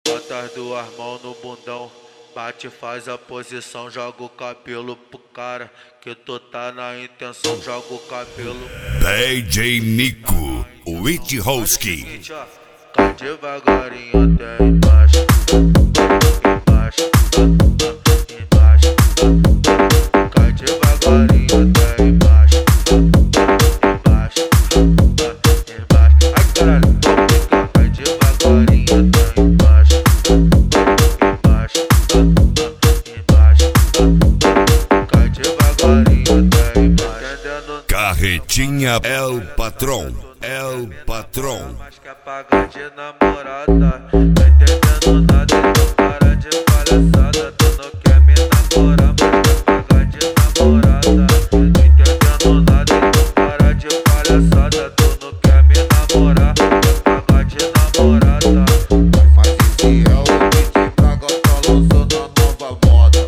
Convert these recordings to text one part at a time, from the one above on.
Bota as duas mãos no bundão, bate, faz a posição, joga o cabelo pro cara, que tu tá na intenção, joga o cabelo. DJ Nico, o Witchowski. Seguinte, ó, cai devagarinho até embaixo, embaixo, embaixo, cai devagarinho até embaixo, embaixo, embaixo. Ai caralho, vou ficar, cai devagarinho até embaixo, embaixo, embaixo, cai devagarinho até embaixo. Carretinha El Patrão, El Patrão. Mas quer pagar de namorada, tá entendendo nada, então para de palhaçada. Tu não quer me namorar, mas quer pagar de namorada. Tô entendendo nada, então para de palhaçada. Tu não quer me namorar, quer pagar de namorada. Mas esse é o DJ Braga, tá lançando a nova moda.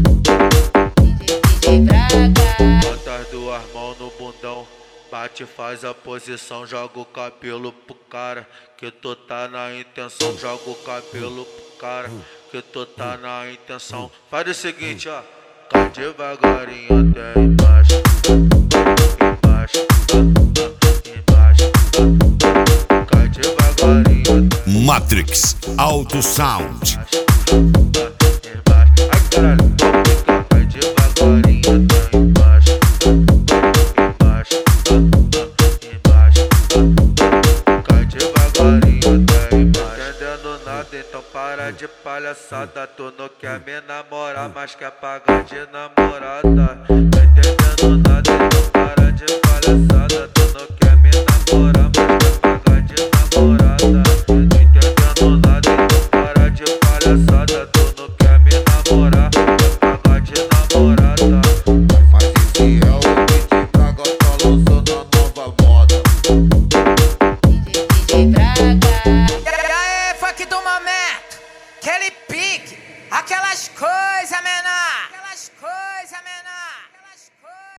DJ Braga. Bota as duas mãos no bundão, bate, faz a posição, joga o cabelo pro cara, que tu tá na intenção, joga o cabelo pro cara, que tu tá na intenção. Faz o seguinte, ó, cai devagarinho até embaixo, embaixo, embaixo, cai devagarinho até Matrix Auto Sound. embaixo. Ai caralho, vou ficar, cai devagarinho até embaixo, embaixo, embaixo, cai devagarinho até embaixo. Entendendo nada, então para de palhaçada. Tu não quer me namorar, mas quer pagar de namorada. Tá entendendo nada, então para de palhaçada. Tu não quer me namorar, mas quer pagar de namorada. Tá entendendo nada, então para de palhaçada. Tu não quer me namorar, quer pagar de namorada. Mas esse é o DJ Braga, tá lançando a nova moda. DJ Braga. E aí, funk do momento, aquele pique, aquelas coisas menores.